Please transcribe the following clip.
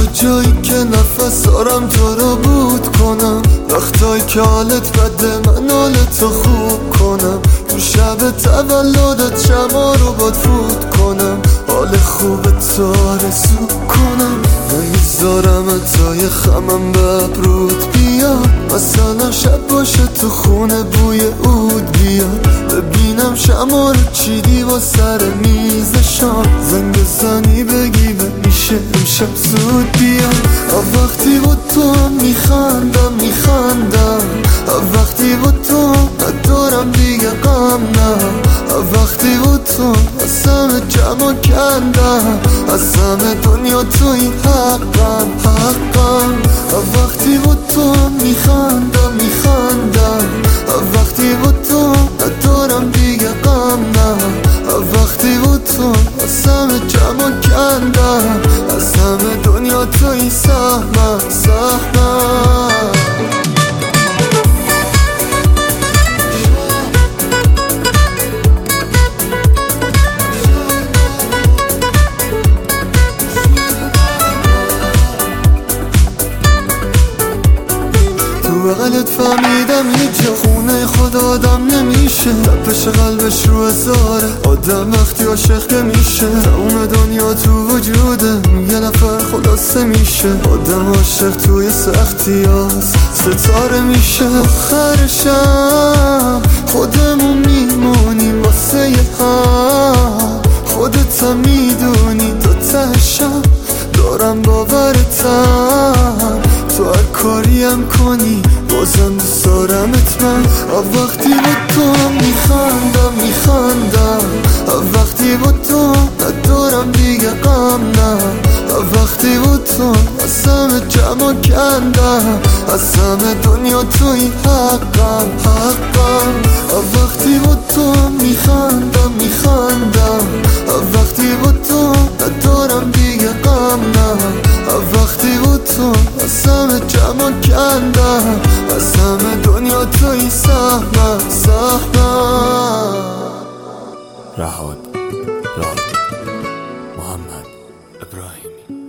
جایی که نفس دارم تو رو بود کنم، وقتایی که حالت بده من حالتو خوب کنم، تو شب تولدت شما رو باد فوت کنم، حال خوب تو آرزو کنم. نمیذارم تای خمم به ابرود بیاد، مثلا شب باشه تو خونه بوی عود بیاد، ببینم شما رو چیدی با سر میز شام، زنگ بزنی بگی میشه امشب زود بیاد. وقتی با تو میخندم وقتی با تو ندارم دیگه غم، نه وقتی با تو از همه جمع کندم، از همه دنیا توی حقم. وقتی با تو میخندم وقتی با تو ندارم دیگه غم، نه وقتی با تو از همه جمع کندم، از همه دنیا توی سهمم. بغلت فهمیدم هیچ خونه خود آدم نمیشه، تپش قلبش رو هزاره آدم وقتی عاشق که میشه، تموم دنیا تو وجوده یه نفر خلاصه میشه، آدم عاشق توی سختی هست ستاره میشه. آخرشم خودمون میمونیم واسه هم، خودت هم میدونی تا تهشم دارم باورتم، تو هر کاریم کنی بازم دوست دارمت من. وقتی با تو میخندم وقتی با تو ندارم دیگه غم، نه وقتی با تو از همه جمع کندم، از همه دنیا توی حقم. وقتی با تو میخندم وقتی با تو ندارم دیگه غم، نه وقتی با تو از همه جمع کندم، از همه دنیا توی سهمم. رهاد محمد ابراهیمی.